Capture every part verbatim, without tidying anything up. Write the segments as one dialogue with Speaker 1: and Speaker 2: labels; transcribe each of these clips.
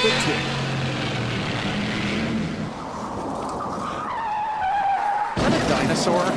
Speaker 1: the tip.
Speaker 2: Is that a dinosaur?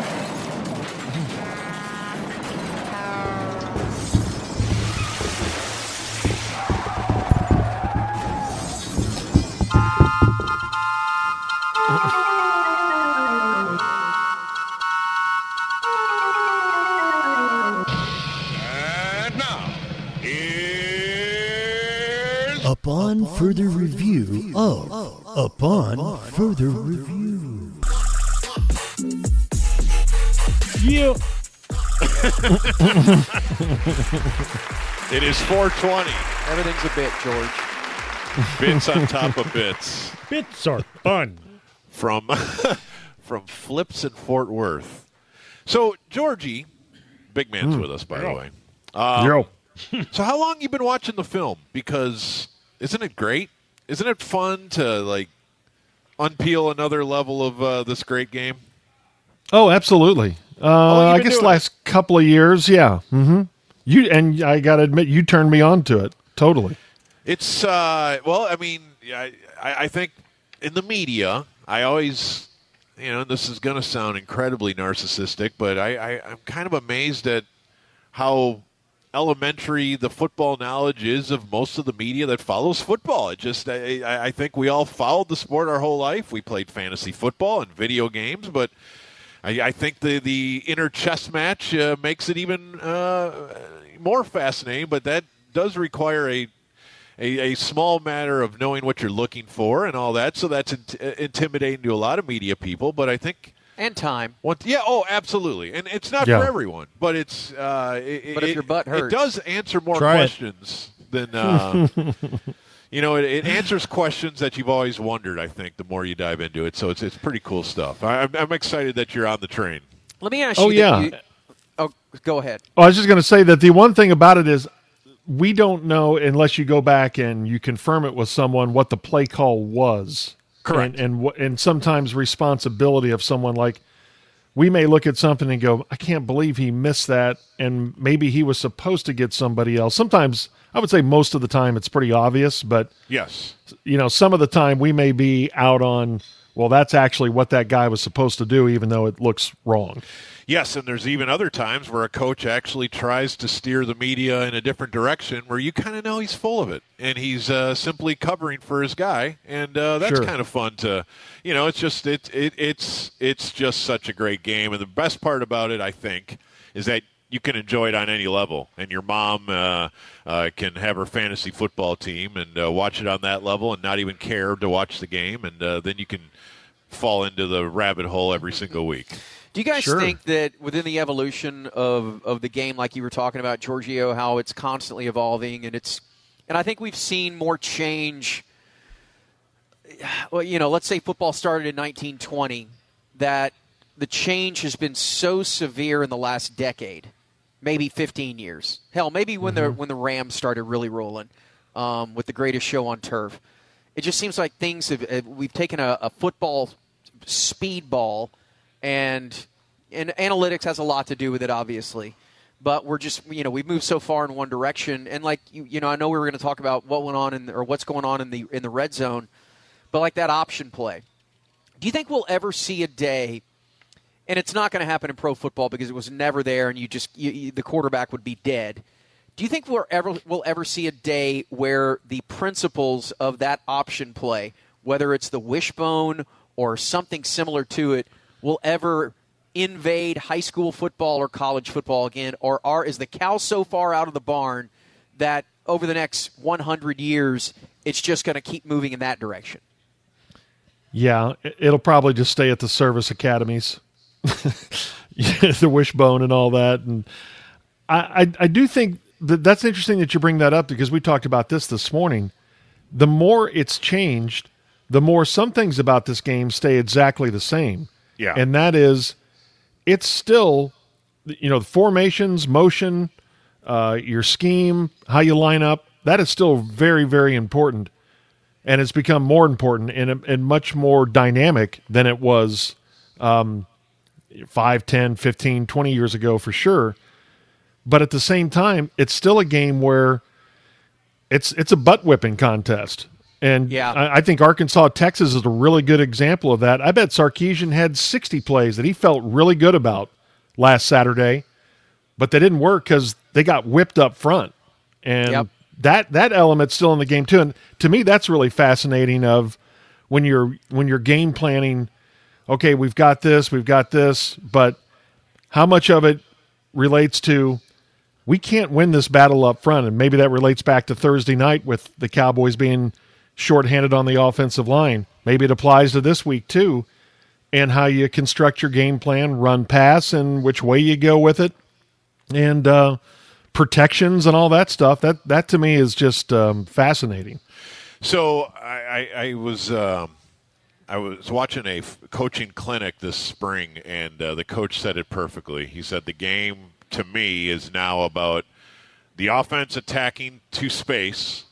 Speaker 3: Upon further review of Upon Further Review.
Speaker 4: Yeah.
Speaker 5: It is four twenty.
Speaker 2: Everything's a bit, George.
Speaker 5: Bits on top of bits.
Speaker 4: Bits are fun.
Speaker 5: From from Flips in Fort Worth. So, Georgie, big man's mm. with us, by the way. Um,
Speaker 4: Yo.
Speaker 5: So how long you been watching the film? Because isn't it great? Isn't it fun to like unpeel another level of uh, this great game?
Speaker 6: Oh, absolutely. Uh, I guess last it? couple of years, yeah. Mm-hmm. You and I got to admit, you turned me on to it totally.
Speaker 5: It's uh, well, I mean, I I think in the media, I always, you know, this is going to sound incredibly narcissistic, but I, I I'm kind of amazed at how elementary the football knowledge is of most of the media that follows football. It just, I, I think we all followed the sport our whole life. We played fantasy football and video games, but I, I think the, the inner chess match uh, makes it even uh, more fascinating, but that does require a, a a small matter of knowing what you're looking for and all that, so that's int- intimidating to a lot of media people, but I think
Speaker 2: And time.
Speaker 5: What, yeah, oh, absolutely. And it's not
Speaker 6: yeah.
Speaker 5: for everyone, but it's uh, it,
Speaker 2: but if
Speaker 5: it,
Speaker 2: your butt hurts.
Speaker 5: It does answer more
Speaker 4: Try
Speaker 5: questions it. than uh, you know. It, it answers questions that you've always wondered. I think the more you dive into it, so it's it's pretty cool stuff. I, I'm, I'm excited that you're on the train.
Speaker 2: Let me ask
Speaker 6: oh,
Speaker 2: you.
Speaker 6: Yeah.
Speaker 2: You, oh, go ahead.
Speaker 6: Oh, I was just going to say that the one thing about it is we don't know unless you go back and you confirm it with someone what the play call was.
Speaker 5: Correct.
Speaker 6: And and, and sometimes responsibility of someone like. We may look at something and go, I can't believe he missed that, and maybe he was supposed to get somebody else. Sometimes, I would say most of the time it's pretty obvious, but
Speaker 5: yes,
Speaker 6: you know, some of the time we may be out on, well, that's actually what that guy was supposed to do, even though it looks wrong.
Speaker 5: Yes, and there's even other times where a coach actually tries to steer the media in a different direction where you kind of know he's full of it, and he's uh, simply covering for his guy, and uh, that's
Speaker 6: sure.
Speaker 5: kind of fun to, you know, it's just it, it it's it's just such a great game, and the best part about it, I think, is that you can enjoy it on any level, and your mom uh, uh, can have her fantasy football team and uh, watch it on that level and not even care to watch the game, and uh, then you can fall into the rabbit hole every single week.
Speaker 2: Do you guys
Speaker 6: sure.
Speaker 2: think that within the evolution of, of the game, like you were talking about, Giorgio, how it's constantly evolving, and it's, and I think we've seen more change. Well, you know, let's say football started in nineteen twenty, that the change has been so severe in the last decade, maybe fifteen years. Hell, maybe when
Speaker 6: mm-hmm.
Speaker 2: the when the Rams started really rolling um, with the greatest show on turf. It just seems like things have, have we've taken a, a football speedball. And and analytics has a lot to do with it, obviously. But we're just, you know, we've moved so far in one direction. And like, you, you know, I know we were going to talk about what went on in the, or what's going on in the in the red zone. But like that option play, do you think we'll ever see a day? And it's not going to happen in pro football because it was never there, and you just you, you, the quarterback would be dead. Do you think we'll ever we'll ever see a day where the principles of that option play, whether it's the wishbone or something similar to it, will ever invade high school football or college football again? Or are is the cow so far out of the barn that over the next one hundred years, it's just going to keep moving in that direction?
Speaker 6: Yeah, it'll probably just stay at the service academies, the wishbone and all that. And I, I, I do think that that's interesting that you bring that up because we talked about this this morning. The more it's changed, the more some things about this game stay exactly the same.
Speaker 5: Yeah.
Speaker 6: And that is, it's still, you know, the formations, motion, uh, your scheme, how you line up, that is still very, very important. And it's become more important and, and much more dynamic than it was um, five, ten, fifteen, twenty years ago for sure. But at the same time, it's still a game where it's it's a butt-whipping contest. And
Speaker 2: Yeah.
Speaker 6: I, I think Arkansas, Texas is a really good example of that. I bet Sarkisian had sixty plays that he felt really good about last Saturday, but they didn't work because they got whipped up front. And
Speaker 2: Yep.
Speaker 6: that that element's still in the game too. And to me, that's really fascinating of when you're when you're game planning, okay, we've got this, we've got this, but how much of it relates to we can't win this battle up front? And maybe that relates back to Thursday night with the Cowboys being shorthanded on the offensive line. Maybe it applies to this week too, and how you construct your game plan, run pass, and which way you go with it, and uh, protections and all that stuff. That that to me is just um, fascinating.
Speaker 5: So I, I, I was um, I was watching a f- coaching clinic this spring, and uh, the coach said it perfectly. He said the game to me is now about the offense attacking to space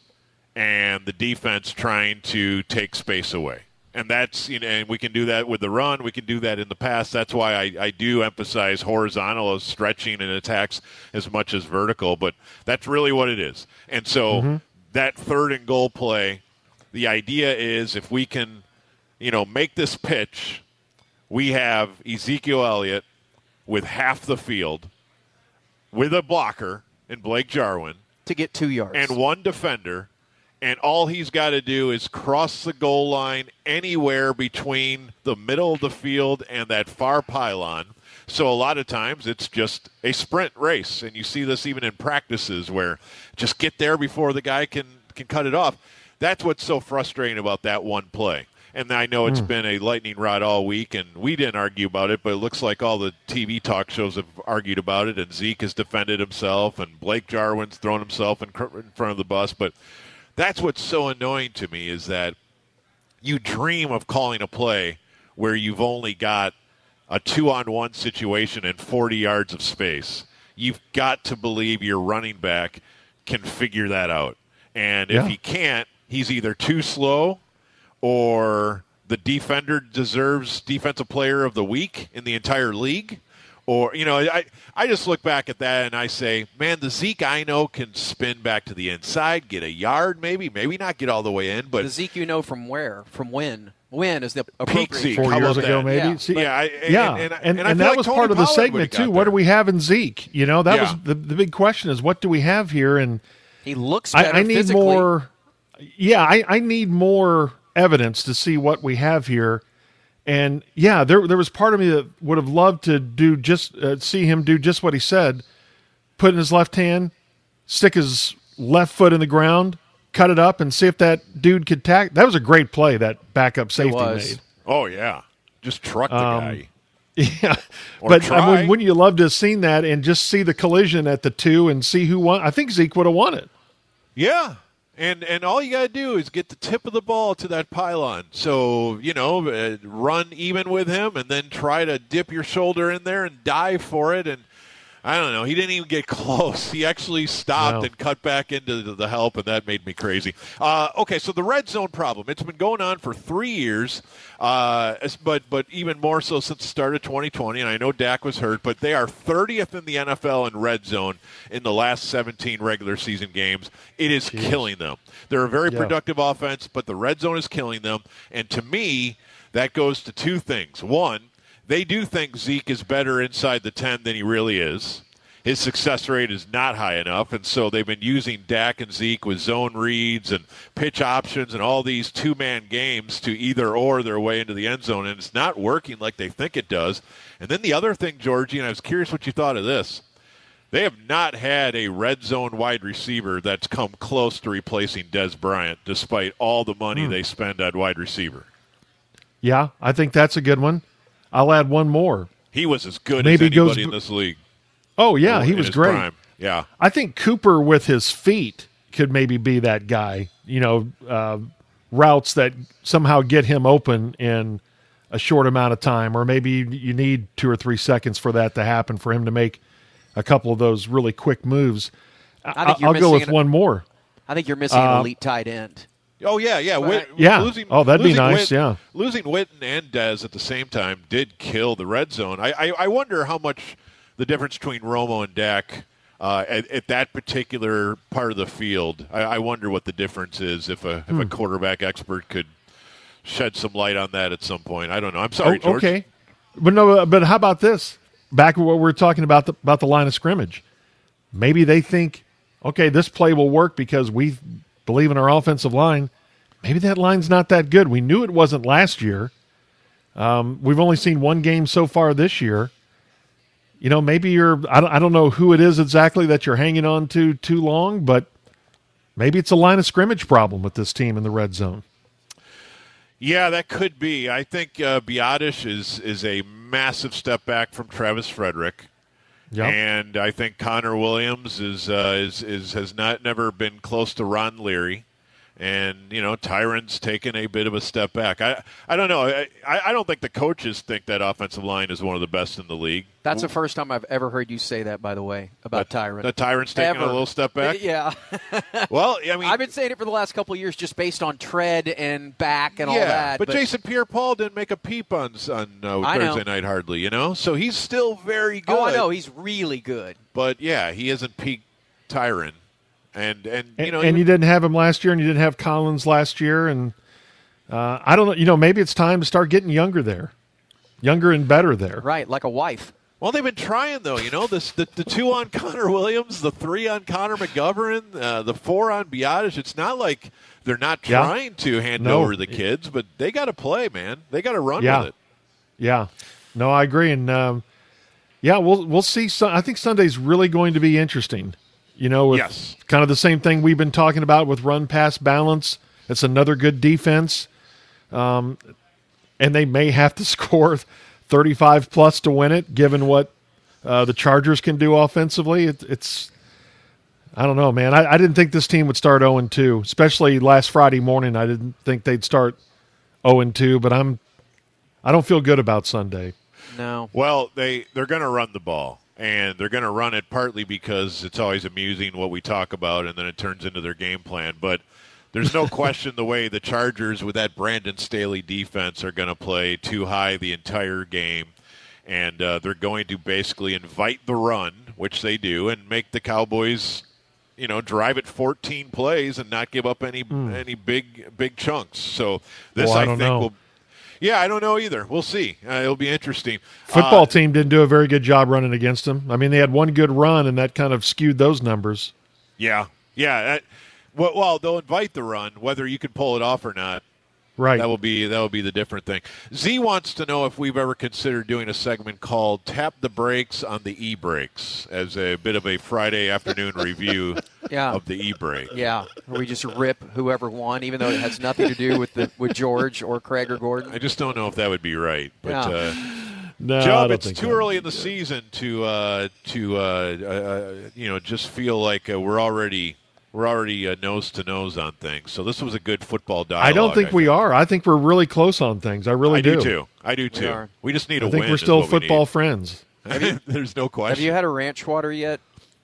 Speaker 5: and the defense trying to take space away. And that's, you know, and we can do that with the run. We can do that in the pass. That's why I, I do emphasize horizontal as stretching and attacks as much as vertical. But that's really what it is. And so mm-hmm. that third and goal play, the idea is if we can, you know, make this pitch, we have Ezekiel Elliott with half the field with a blocker in Blake Jarwin
Speaker 2: to get two yards
Speaker 5: and one defender. And all he's got to do is cross the goal line anywhere between the middle of the field and that far pylon. So a lot of times it's just a sprint race. And you see this even in practices where just get there before the guy can, can cut it off. That's what's so frustrating about that one play. And I know it's mm. been a lightning rod all week, and we didn't argue about it, but it looks like all the T V talk shows have argued about it, and Zeke has defended himself, and Blake Jarwin's thrown himself in, in front of the bus. But that's what's so annoying to me is that you dream of calling a play where you've only got a two-on-one situation and forty yards of space. You've got to believe your running back can figure that out. And if
Speaker 6: yeah.
Speaker 5: he can't, he's either too slow or the defender deserves Defensive Player of the Week in the entire league. Or, you know, I, I just look back at that and I say, man, the Zeke I know can spin back to the inside, get a yard maybe, maybe not get all the way in. But
Speaker 2: the Zeke you know from where? From when? When is the
Speaker 5: peak
Speaker 2: appropriate
Speaker 5: Zeke?
Speaker 6: Four
Speaker 5: How
Speaker 6: years
Speaker 5: about
Speaker 6: ago,
Speaker 5: that?
Speaker 6: maybe.
Speaker 2: Yeah,
Speaker 6: See,
Speaker 5: yeah, I, and,
Speaker 6: yeah,
Speaker 5: and, and,
Speaker 6: and,
Speaker 5: and, I
Speaker 6: and
Speaker 5: feel
Speaker 6: that
Speaker 5: like
Speaker 6: was
Speaker 5: Tony
Speaker 6: part of the
Speaker 5: Pollard
Speaker 6: segment
Speaker 5: would've got
Speaker 6: too. What
Speaker 5: there.
Speaker 6: do we have in Zeke? You know, that
Speaker 5: Yeah.
Speaker 6: was the, the big question: is what do we have here? And
Speaker 2: he looks
Speaker 6: I,
Speaker 2: better
Speaker 6: I need
Speaker 2: physically.
Speaker 6: more. Yeah, I, I need more evidence to see what we have here. And yeah, there there was part of me that would have loved to do just uh, see him do just what he said: put in his left hand, stick his left foot in the ground, cut it up, and see if that dude could tack. That was a great play that backup safety
Speaker 2: was.
Speaker 6: made.
Speaker 5: Oh, yeah. Just truck the
Speaker 6: Um,
Speaker 5: guy.
Speaker 6: Yeah,
Speaker 5: Or
Speaker 6: but I
Speaker 5: try.
Speaker 6: mean, wouldn't you love to have seen that and just see the collision at the two and see who won? I think Zeke would have won it.
Speaker 5: Yeah. And and all you got to do is get the tip of the ball to that pylon. So, you know, uh, run even with him and then try to dip your shoulder in there and dive for it. And I don't know. He didn't even get close. He actually stopped
Speaker 6: No.
Speaker 5: and cut back into the, the help, and that made me crazy. Uh, okay, so the red zone problem. It's been going on for three years, uh, but but even more so since the start of twenty twenty, and I know Dak was hurt, but they are thirtieth in the N F L in red zone in the last seventeen regular season games. It is killing them. They're a very
Speaker 6: Yeah.
Speaker 5: productive offense, but the red zone is killing them. And to me, that goes to two things. One, they do think Zeke is better inside the ten than he really is. His success rate is not high enough, and so they've been using Dak and Zeke with zone reads and pitch options and all these two-man games to either or their way into the end zone, and it's not working like they think it does. And then the other thing, Georgie, and I was curious what you thought of this, they have not had a red zone wide receiver that's come close to replacing Dez Bryant, despite all the money
Speaker 6: Hmm.
Speaker 5: they spend on wide receiver.
Speaker 6: Yeah, I think that's a good one. I'll add one more.
Speaker 5: He was as good
Speaker 6: Maybe
Speaker 5: as
Speaker 6: he goes
Speaker 5: anybody in
Speaker 6: b-
Speaker 5: this league.
Speaker 6: Oh, yeah, he
Speaker 5: in
Speaker 6: was
Speaker 5: his
Speaker 6: great.
Speaker 5: prime. Yeah.
Speaker 6: I think Cooper with his feet could maybe be that guy, you know, uh, routes that somehow get him open in a short amount of time, or maybe you need two or three seconds for that to happen for him to make a couple of those really quick moves.
Speaker 2: I think you're
Speaker 6: I'll go with
Speaker 2: missing an-
Speaker 6: one more.
Speaker 2: I think you're missing
Speaker 6: Uh,
Speaker 2: an elite tight end.
Speaker 5: Oh, yeah, yeah. Whit,
Speaker 6: Yeah.
Speaker 5: Losing,
Speaker 6: Oh, that'd be
Speaker 5: losing
Speaker 6: nice,
Speaker 5: Witten-
Speaker 6: yeah.
Speaker 5: Losing Witten and Dez at the same time did kill the red zone. I, I, I wonder how much the difference between Romo and Dak uh, at, at that particular part of the field. I, I wonder what the difference is if a,
Speaker 6: Hmm.
Speaker 5: if a quarterback expert could shed some light on that at some point. I don't know. I'm sorry,
Speaker 6: Oh,
Speaker 5: George.
Speaker 6: okay. But no, but how about this? Back to what we were talking about the, about the line of scrimmage. Maybe they think, okay, this play will work because we believe in our offensive line. Maybe that line's not that good. We knew it wasn't last year. Um, we've only seen one game so far this year. You know, maybe you're, I don't, I don't know who it is exactly that you're hanging on to too long, but maybe it's a line of scrimmage problem with this team in the red zone.
Speaker 5: Yeah, that could be. I think uh, Biadasz is is a massive step back from Travis Frederick.
Speaker 6: Yep.
Speaker 5: And I think Connor Williams is, uh, is is has not never been close to Ron Leary, and you know Tyron's taken a bit of a step back. I I don't know. I I don't think the coaches think that offensive line is one of the best in the league.
Speaker 2: That's the first time I've ever heard you say that, by the way, about
Speaker 5: that,
Speaker 2: Tyron.
Speaker 5: That Tyron's taking
Speaker 2: Ever.
Speaker 5: a little step back.
Speaker 2: Yeah.
Speaker 5: Well, I mean,
Speaker 2: I've been saying it for the last couple of years, just based on tread and back and
Speaker 5: yeah,
Speaker 2: all that.
Speaker 5: but, Jason Pierre-Paul didn't make a peep on on uh,
Speaker 2: I know.
Speaker 5: Thursday night hardly, you know. So he's still very good.
Speaker 2: Oh, I know he's really good.
Speaker 5: But yeah, he hasn't peaked Tyron, and and you
Speaker 6: And,
Speaker 5: know,
Speaker 6: and
Speaker 5: even-
Speaker 6: you didn't have him last year, and you didn't have Collins last year, and uh, I don't know. You know, maybe it's time to start getting younger there, younger and better there.
Speaker 2: Right, like a wife.
Speaker 5: well, they've been trying though. You know, this the, the two on Connor Williams, the three on Connor McGovern, uh, the four on Biadasz. It's not like they're not
Speaker 6: Yeah.
Speaker 5: trying to hand
Speaker 6: No.
Speaker 5: over the kids, but they got to play, man. They got to run
Speaker 6: Yeah.
Speaker 5: with it.
Speaker 6: Yeah, no, I agree, and um, yeah, we'll we'll see. Sun- I think Sunday's really going to be interesting. You know, with
Speaker 5: Yes.
Speaker 6: kind of the same thing we've been talking about with run pass balance. It's another good defense, um, and they may have to score thirty-five plus to win it, given what uh, the Chargers can do offensively. It, it's I don't know, man. I, I didn't think this team would start oh and two, especially last Friday morning. I didn't think they'd start oh and two, but I'm I don't feel good about Sunday.
Speaker 2: No.
Speaker 5: Well, they they're going to run the ball, and they're going to run it partly because it's always amusing what we talk about, and then it turns into their game plan. But there's no question the way the Chargers with that Brandon Staley defense are going to play too high the entire game, and uh, they're going to basically invite the run, which they do, and make the Cowboys, you know, drive it fourteen plays and not give up any any big big chunks. So this
Speaker 6: Well, I
Speaker 5: I,
Speaker 6: don't
Speaker 5: think
Speaker 6: know.
Speaker 5: will. Yeah, I don't know either. We'll see. Uh, it'll be interesting.
Speaker 6: Football
Speaker 5: Uh,
Speaker 6: team didn't do a very good job running against them. I mean, they had one good run, and that kind of skewed those numbers.
Speaker 5: Yeah, yeah. That, well, well, they'll invite the run, whether you can pull it off or not.
Speaker 6: Right.
Speaker 5: That will be that will be the different thing. Z wants to know if we've ever considered doing a segment called "Tap the Brakes on the E-Brakes" as a bit of a Friday afternoon review
Speaker 2: Yeah.
Speaker 5: of the E-Brake.
Speaker 2: Yeah, where we just rip whoever won, even though it has nothing to do with the with George or Craig or Gordon.
Speaker 5: I just don't know if that would be right. But
Speaker 2: Yeah.
Speaker 5: uh,
Speaker 6: no, I
Speaker 5: Job,
Speaker 6: don't
Speaker 5: it's
Speaker 6: think
Speaker 5: too
Speaker 6: that.
Speaker 5: early in the season to uh, to uh, uh, you know just feel like uh, we're already we're already uh, nose to nose on things. So this was a good football dialogue.
Speaker 6: I don't think we are. I think we're really close on things. I really
Speaker 5: I do too. I do too.
Speaker 2: are.
Speaker 5: We just need
Speaker 6: I
Speaker 5: a
Speaker 6: think
Speaker 5: win.
Speaker 6: we're
Speaker 5: is
Speaker 6: still
Speaker 5: what we
Speaker 6: football
Speaker 5: need.
Speaker 6: friends.
Speaker 5: There's no question.
Speaker 2: Have you had a ranch water yet?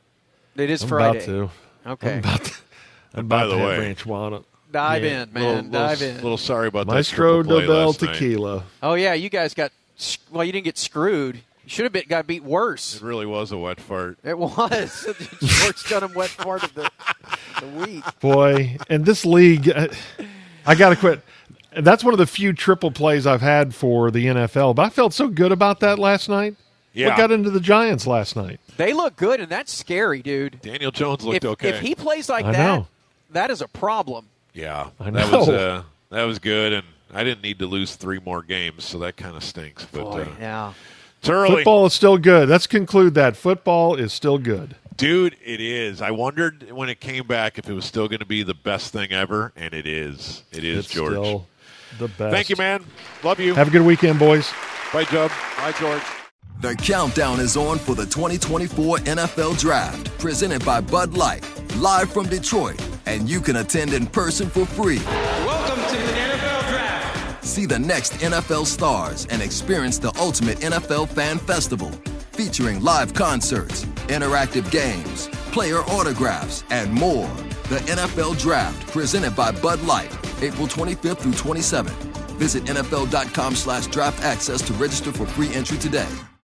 Speaker 2: It is
Speaker 6: I'm
Speaker 2: Friday.
Speaker 6: about to.
Speaker 2: Okay,
Speaker 6: I'm about to. I'm
Speaker 5: And by
Speaker 6: about
Speaker 5: the
Speaker 6: to have
Speaker 5: way-
Speaker 6: ranch water.
Speaker 2: dive
Speaker 6: Yeah.
Speaker 2: in, man,
Speaker 5: little, little,
Speaker 2: dive in.
Speaker 5: little sorry about
Speaker 6: Maestro
Speaker 5: that triple play
Speaker 6: Dobel
Speaker 5: last night.
Speaker 6: tequila.
Speaker 2: Oh yeah, you guys got well. You didn't get screwed. You should have been got beat worse.
Speaker 5: It really was a wet fart.
Speaker 2: It was. George done him wet part of the, the week.
Speaker 6: Boy, and this league, I, I got to quit. And that's one of the few triple plays I've had for the N F L. But I felt so good about that last night.
Speaker 5: Yeah.
Speaker 6: What got into the Giants last night?
Speaker 2: They look good, and that's scary, dude.
Speaker 5: Daniel Jones looked
Speaker 2: If,
Speaker 5: okay.
Speaker 2: if he plays like
Speaker 6: I
Speaker 2: that,
Speaker 6: know.
Speaker 2: that is a problem.
Speaker 5: yeah,
Speaker 6: I
Speaker 5: that was
Speaker 6: know.
Speaker 5: uh, that was good, and I didn't need to lose three more games, so that kind of stinks. But
Speaker 2: Boy,
Speaker 5: uh,
Speaker 2: yeah.
Speaker 5: it's early.
Speaker 6: Football is still good. Let's conclude that. Football is still good.
Speaker 5: Dude, it is. I wondered when it came back if it was still going to be the best thing ever, and it is. It is,
Speaker 6: It's
Speaker 5: George.
Speaker 6: still the best.
Speaker 5: Thank you, man. Love you.
Speaker 6: Have a good weekend, boys.
Speaker 5: Bye, Job.
Speaker 2: Bye, George.
Speaker 1: The countdown is on for the twenty twenty-four N F L Draft, presented by Bud Light, live from Detroit, and you can attend in person for free.
Speaker 7: Welcome to the N F L Draft.
Speaker 1: See the next N F L stars and experience the ultimate N F L fan festival, featuring live concerts, interactive games, player autographs, and more. The N F L Draft, presented by Bud Light, April twenty-fifth through twenty-seventh. Visit N F L dot com slash draft access to register for free entry today.